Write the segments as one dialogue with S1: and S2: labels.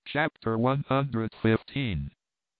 S1: Chapter 115.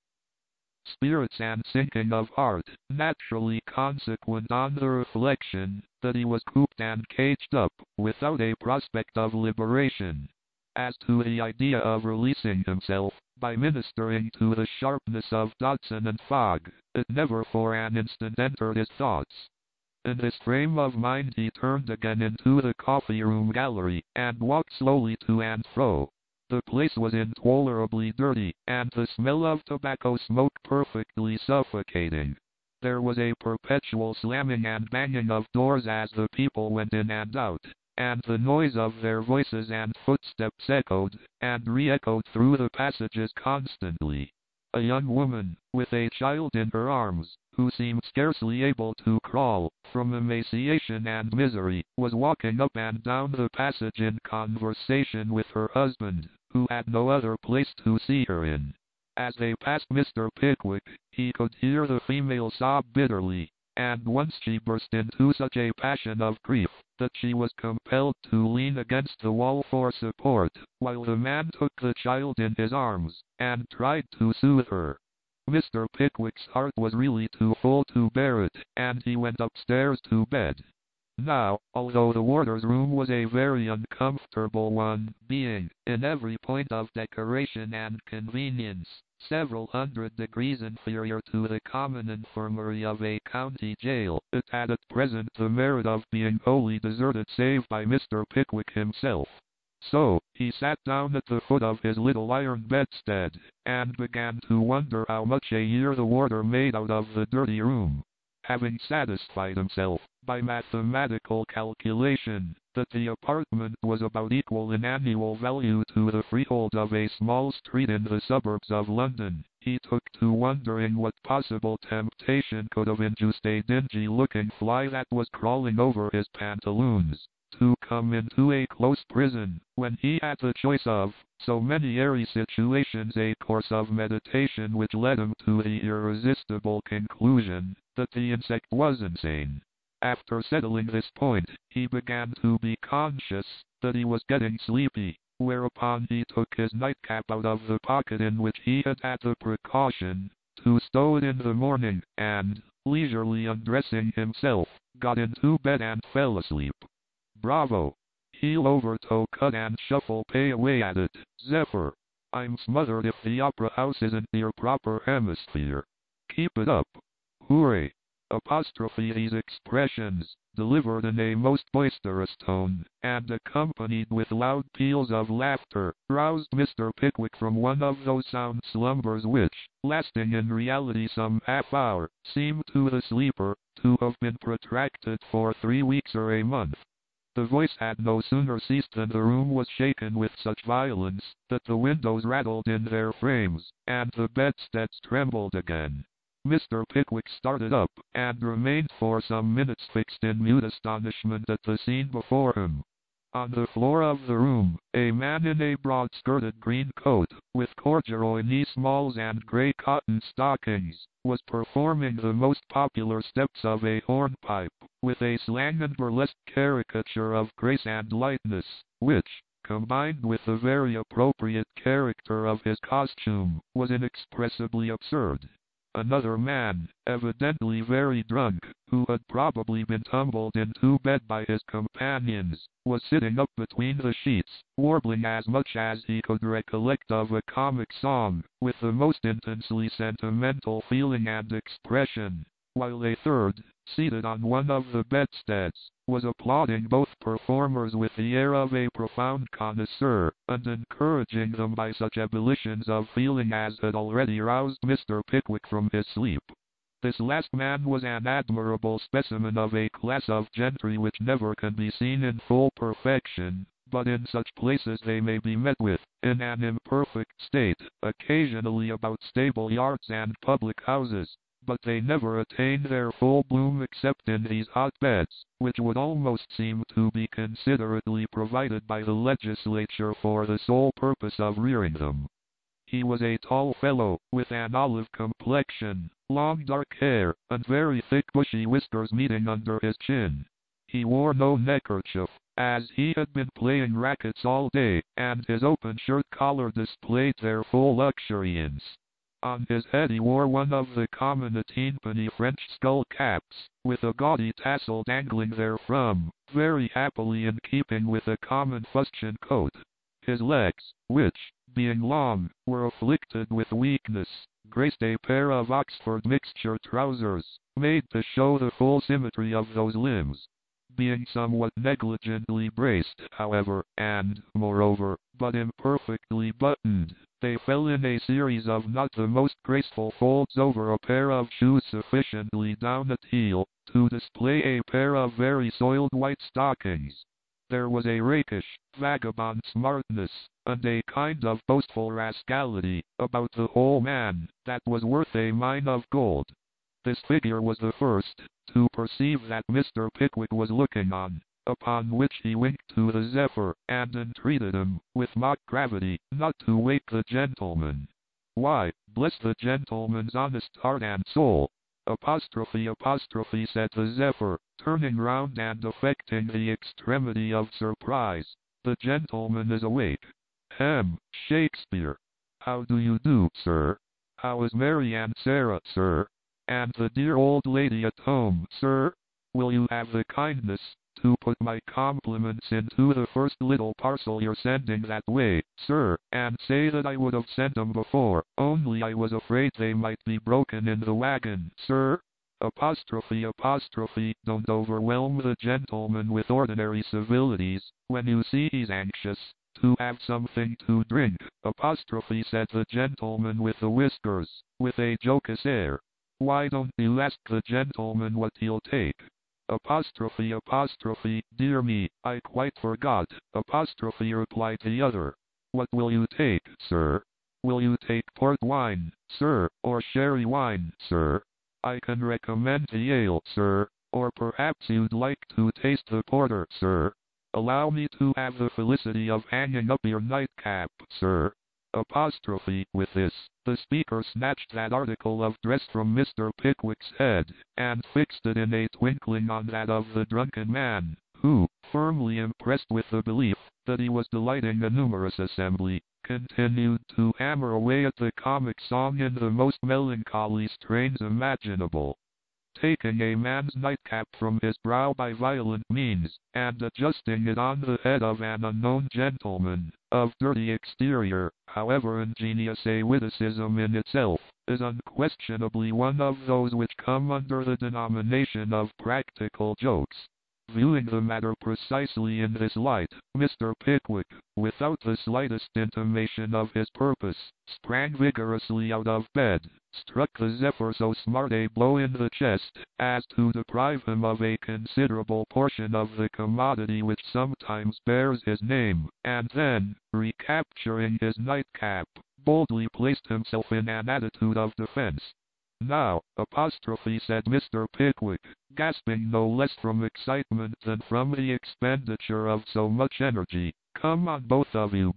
S1: Spirits and sinking of heart, naturally consequent on the reflection that he was cooped and caged up, without a prospect of liberation. As to the idea of releasing himself, by ministering to the sharpness of Dodson and Fogg, it never for an instant entered his thoughts. In this frame of mind he turned again into the coffee-room gallery, and walked slowly to and fro. The place was intolerably dirty, and the smell of tobacco smoke perfectly suffocating. There was a perpetual slamming and banging of doors as the people went in and out, and the noise of their voices and footsteps echoed and re-echoed through the passages constantly. A young woman, with a child in her arms, who seemed scarcely able to crawl, from emaciation and misery, was walking up and down the passage in conversation with her husband, who had no other place to see her in. As they passed Mr. Pickwick, he could hear the female sob bitterly, and once she burst into such a passion of grief that she was compelled to lean against the wall for support, while the man took the child in his arms, and tried to soothe her. Mr. Pickwick's heart was really too full to bear it, and he went upstairs to bed. Now, although the warder's room was a very uncomfortable one, being, in every point of decoration and convenience, several hundred degrees inferior to the common infirmary of a county jail, it had at present the merit of being wholly deserted save by Mr. Pickwick himself. So, he sat down at the foot of his little iron bedstead, and began to wonder how much a year the warder made out of the dirty room. Having satisfied himself, by mathematical calculation, that the apartment was about equal in annual value to the freehold of a small street in the suburbs of London, he took to wondering what possible temptation could have induced a dingy-looking fly that was crawling over his pantaloons to come into a close prison, when he had the choice of so many airy situations. A course of meditation which led him to the irresistible conclusion that the insect was insane. After settling this point, he began to be conscious that he was getting sleepy, whereupon he took his nightcap out of the pocket in which he had had the precaution to stow it in the morning, and, leisurely undressing himself, got into bed and fell asleep. Bravo! Heel over toe cut and shuffle, pay away at it, Zephyr. I'm smothered if the opera house isn't your proper hemisphere. Keep it up. Hooray! Apostrophe these expressions, delivered in a most boisterous tone, and accompanied with loud peals of laughter, roused Mr. Pickwick from one of those sound slumbers which, lasting in reality some half-hour, seem to the sleeper to have been protracted for 3 weeks or a month. The voice had no sooner ceased than the room was shaken with such violence that the windows rattled in their frames, and the bedsteads trembled again. Mr. Pickwick started up, and remained for some minutes fixed in mute astonishment at the scene before him. On the floor of the room, a man in a broad-skirted green coat, with corduroy knee-smalls and grey cotton stockings, was performing the most popular steps of a hornpipe, with a slang and burlesque caricature of grace and lightness, which, combined with the very appropriate character of his costume, was inexpressibly absurd. Another man, evidently very drunk, who had probably been tumbled into bed by his companions, was sitting up between the sheets, warbling as much as he could recollect of a comic song, with the most intensely sentimental feeling and expression, while a third, seated on one of the bedsteads, was applauding both performers with the air of a profound connoisseur, and encouraging them by such ebullitions of feeling as had already roused Mr. Pickwick from his sleep. This last man was an admirable specimen of a class of gentry which never can be seen in full perfection, but in such places they may be met with, in an imperfect state, occasionally about stable yards and public houses, but they never attain their full bloom except in these hotbeds, which would almost seem to be considerately provided by the legislature for the sole purpose of rearing them. He was a tall fellow, with an olive complexion, long dark hair, and very thick bushy whiskers meeting under his chin. He wore no neckerchief, as he had been playing rackets all day, and his open shirt collar displayed their full luxuriance. On his head he wore one of the common 18-penny French skull caps, with a gaudy tassel dangling therefrom, very happily in keeping with a common fustian coat. His legs, which, being long, were afflicted with weakness, graced a pair of Oxford mixture trousers, made to show the full symmetry of those limbs. Being somewhat negligently braced, however, and, moreover, but imperfectly buttoned, they fell in a series of not the most graceful folds over a pair of shoes sufficiently down at heel to display a pair of very soiled white stockings. There was a rakish, vagabond smartness, and a kind of boastful rascality, about the whole man, that was worth a mine of gold. This figure was the first to perceive that Mr. Pickwick was looking on, upon which he winked to the Zephyr, and entreated him, with mock gravity, not to wake the gentleman. Why, bless the gentleman's honest heart and soul! Apostrophe, said the Zephyr, turning round and affecting the extremity of surprise. The gentleman is awake. Hem, Shakespeare! How do you do, sir? How is Mary and Sarah, sir? And the dear old lady at home, sir? Will you have the kindness to put my compliments into the first little parcel you're sending that way, sir, and say that I would have sent 'em before, only I was afraid they might be broken in the wagon, sir? Apostrophe, don't overwhelm the gentleman with ordinary civilities, when you see he's anxious to have something to drink, apostrophe, said the gentleman with the whiskers, with a jocose air. Why don't you ask the gentleman what he'll take? Apostrophe, dear me, I quite forgot, apostrophe, replied the other. What will you take, sir? Will you take port wine, sir, or sherry wine, sir? I can recommend the ale, sir, or perhaps you'd like to taste the porter, sir. Allow me to have the felicity of hanging up your nightcap, sir. Apostrophe. With this, the speaker snatched that article of dress from Mr. Pickwick's head, and fixed it in a twinkling on that of the drunken man, who, firmly impressed with the belief that he was delighting a numerous assembly, continued to hammer away at the comic song in the most melancholy strains imaginable. Taking a man's nightcap from his brow by violent means, and adjusting it on the head of an unknown gentleman, of dirty exterior, however ingenious a witticism in itself, is unquestionably one of those which come under the denomination of practical jokes. Viewing the matter precisely in this light, Mr. Pickwick, without the slightest intimation of his purpose, sprang vigorously out of bed, struck the Zephyr so smart a blow in the chest, as to deprive him of a considerable portion of the commodity which sometimes bears his name, and then, recapturing his nightcap, boldly placed himself in an attitude of defense. Now, apostrophe, said Mr. Pickwick, gasping no less from excitement than from the expenditure of so much energy, come on both of you.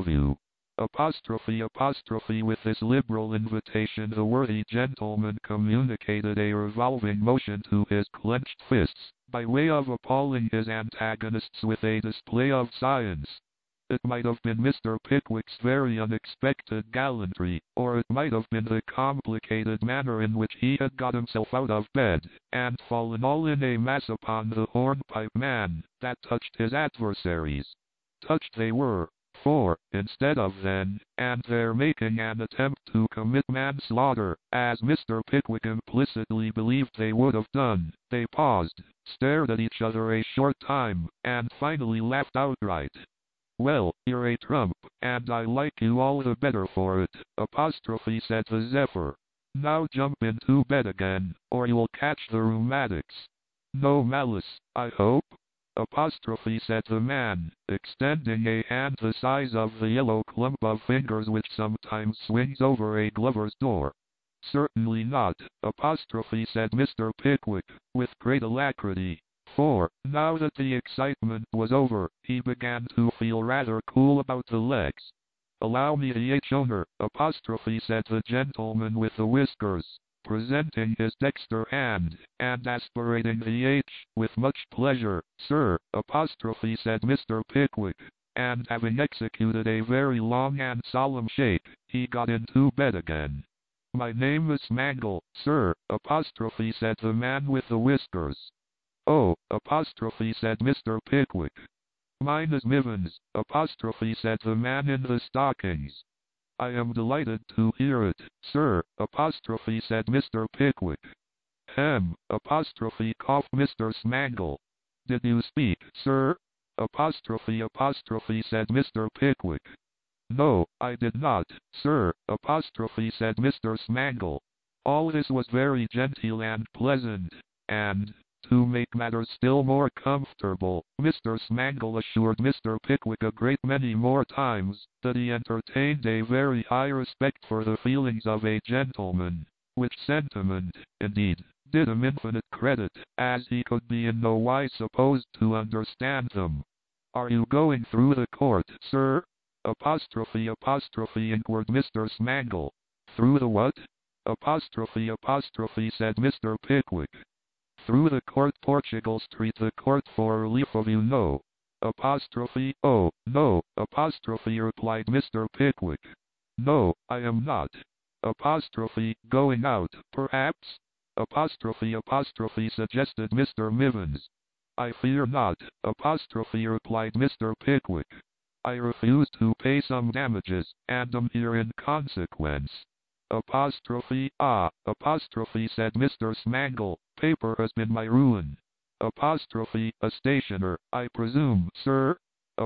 S1: Apostrophe, with this liberal invitation the worthy gentleman communicated a revolving motion to his clenched fists, by way of appalling his antagonists with a display of science. It might have been Mr. Pickwick's very unexpected gallantry, or it might have been the complicated manner in which he had got himself out of bed, and fallen all in a mass upon the hornpipe man, that touched his adversaries. Touched they were, for, instead of then and there making an attempt to commit manslaughter, as Mr. Pickwick implicitly believed they would have done, they paused, stared at each other a short time, and finally laughed outright. Well, you're a trump, and I like you all the better for it, apostrophe, said the Zephyr. Now jump into bed again, or you'll catch the rheumatics. No malice, I hope? Apostrophe, said the man, extending a hand the size of the yellow clump of fingers which sometimes swings over a glover's door. Certainly not, apostrophe, said Mr. Pickwick, with great alacrity. For, now that the excitement was over, he began to feel rather cool about the legs. Allow me the owner, apostrophe, said the gentleman with the whiskers. presenting his dexter hand, and aspirating the H, with much pleasure. Sir, said Mr. Pickwick, and having executed a very long and solemn shake, he got into bed again. My name is Smangle, sir, said the man with the whiskers. Oh, said Mr. Pickwick. Mine is Mivens, said the man in the stockings. I am delighted to hear it, sir, said Mr. Pickwick. Coughed Mr. Smangle. Did you speak, sir? Said Mr. Pickwick. No, I did not, sir, said Mr. Smangle. All this was very genteel and pleasant, and, to make matters still more comfortable, Mr. Smangle assured Mr. Pickwick a great many more times that he entertained a very high respect for the feelings of a gentleman, which sentiment, indeed, did him infinite credit, as he could be in no wise supposed to understand them. Are you going through the court, sir? Inquired Mr. Smangle. Through the what? Said Mr. Pickwick. Through the court, Portugal Street, the court for relief of you know. Oh, no, replied Mr. Pickwick. No, I am not. Going out, perhaps? Suggested Mr. Mivens. I fear not, replied Mr. Pickwick. I refuse to pay some damages, and am here in consequence. Said Mr. Smangle, paper has been my ruin. A stationer, I presume, sir? Said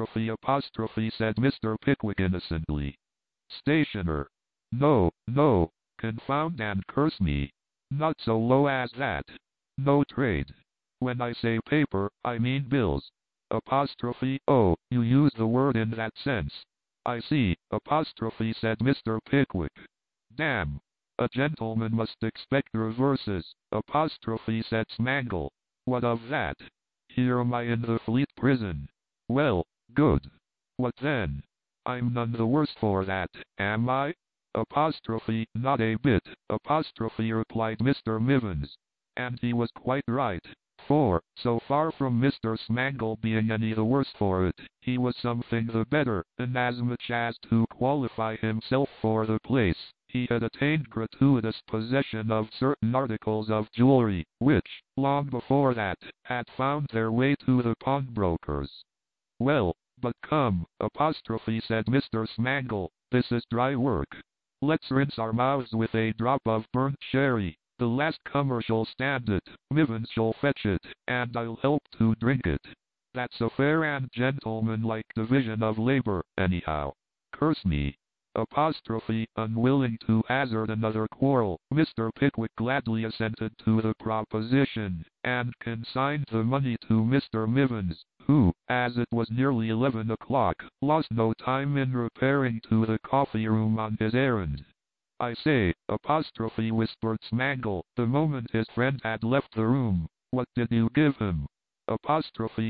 S1: Mr. Pickwick innocently. Stationer. No, confound and curse me. Not so low as that. No trade. When I say paper, I mean bills. Oh, you use the word in that sense. I see, said Mr. Pickwick. Damn. A gentleman must expect reverses, said Smangle. What of that? Here am I in the Fleet Prison. Well, good. What then? I'm none the worse for that, am I? Not a bit, replied Mr. Mivens. And he was quite right. For, so far from Mr. Smangle being any the worse for it, he was something the better, inasmuch as to qualify himself for the place, he had attained gratuitous possession of certain articles of jewelry, which, long before that, had found their way to the pawnbrokers. Well, but come, said Mr. Smangle, this is dry work. Let's rinse our mouths with a drop of burnt sherry. The last comer shall stand it, Mivens shall fetch it, and I'll help to drink it. That's a fair and gentlemanlike division of labor, anyhow. Curse me. Unwilling to hazard another quarrel, Mr. Pickwick gladly assented to the proposition, and consigned the money to Mr. Mivens, who, as it was nearly 11 o'clock, lost no time in repairing to the coffee-room on his errand. I say, whispered Smangle, the moment his friend had left the room, what did you give him? Half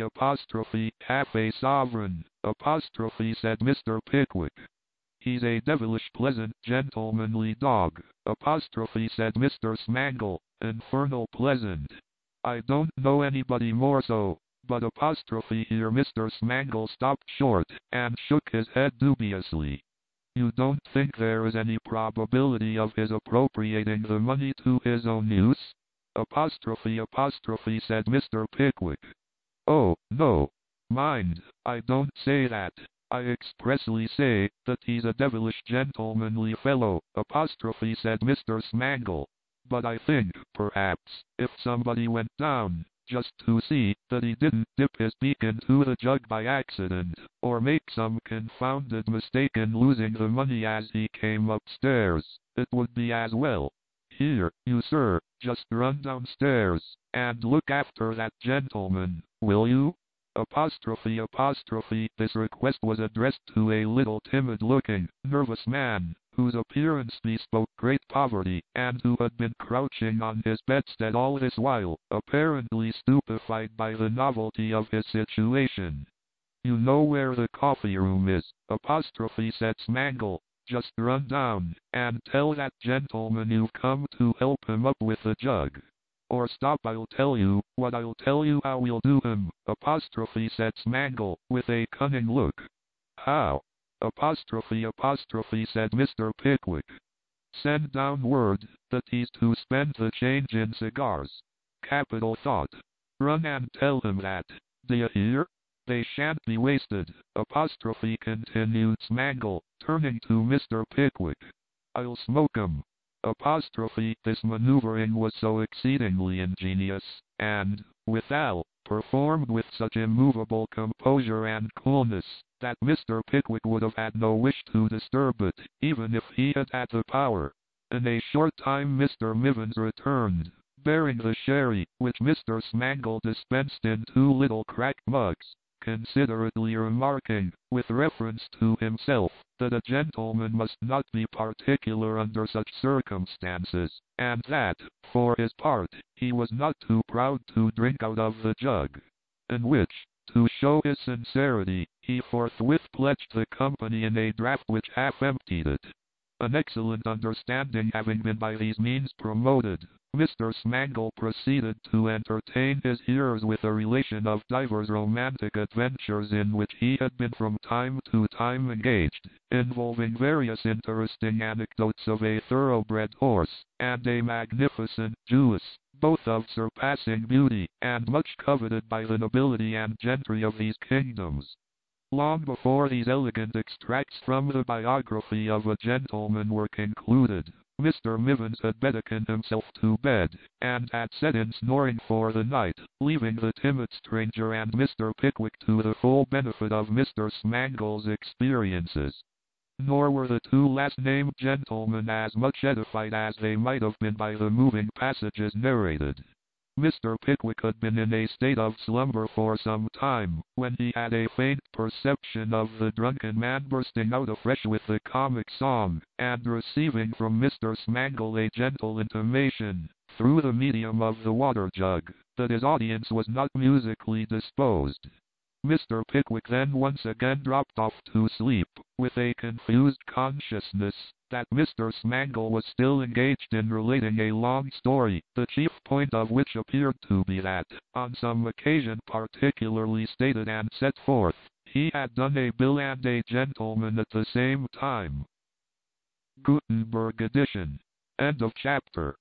S1: a sovereign, said Mr. Pickwick. He's a devilish pleasant, gentlemanly dog, said Mr. Smangle, infernal pleasant. I don't know anybody more so, but here Mr. Smangle stopped short, and shook his head dubiously. You don't think there is any probability of his appropriating the money to his own use? Said Mr. Pickwick. Oh, no. Mind, I don't say that. I expressly say that he's a devilish gentlemanly fellow, said Mr. Smangle. But I think, perhaps, if somebody went down, just to see that he didn't dip his beak into the jug by accident, or make some confounded mistake in losing the money as he came upstairs, it would be as well. Here, you sir, just run downstairs, and look after that gentleman, will you? This request was addressed to a little timid-looking, nervous man, whose appearance bespoke great poverty, and who had been crouching on his bedstead all this while, apparently stupefied by the novelty of his situation. You know where the coffee-room is, said Smangle, just run down and tell that gentleman you've come to help him up with the jug. Or stop, I'll tell you how we'll do him, said Smangle, with a cunning look. How? Apostrophe, said Mr. Pickwick. Send down word that he's to spend the change in cigars. Capital thought. Run and tell him that. D'ye hear? They shan't be wasted, continued Smangle, turning to Mr. Pickwick. I'll smoke 'em. This maneuvering was so exceedingly ingenious, and, withal, performed with such immovable composure and coolness, that Mr. Pickwick would have had no wish to disturb it, even if he had had the power. In a short time Mr. Mivins returned, bearing the sherry, which Mr. Smangle dispensed in 2 little cracked mugs, considerately remarking, with reference to himself, that a gentleman must not be particular under such circumstances, and that, for his part, he was not too proud to drink out of the jug. In which, to show his sincerity, he forthwith pledged the company in a draught which half emptied it. An excellent understanding having been by these means promoted, Mr. Smangle proceeded to entertain his hearers with a relation of divers romantic adventures in which he had been from time to time engaged, involving various interesting anecdotes of a thoroughbred horse, and a magnificent Jewess, both of surpassing beauty, and much coveted by the nobility and gentry of these kingdoms. Long before these elegant extracts from the biography of a gentleman were concluded, Mr. Mivins had betaken himself to bed, and had set in snoring for the night, leaving the timid stranger and Mr. Pickwick to the full benefit of Mr. Smangle's experiences. Nor were the 2 last-named gentlemen as much edified as they might have been by the moving passages narrated. Mr. Pickwick had been in a state of slumber for some time, when he had a faint perception of the drunken man bursting out afresh with the comic song, and receiving from Mr. Smangle a gentle intimation, through the medium of the water-jug, that his audience was not musically disposed. Mr. Pickwick then once again dropped off to sleep, with a confused consciousness that Mr. Smangle was still engaged in relating a long story, the chief point of which appeared to be that, on some occasion particularly stated and set forth, he had done a bill and a gentleman at the same time. Gutenberg edition. End of chapter.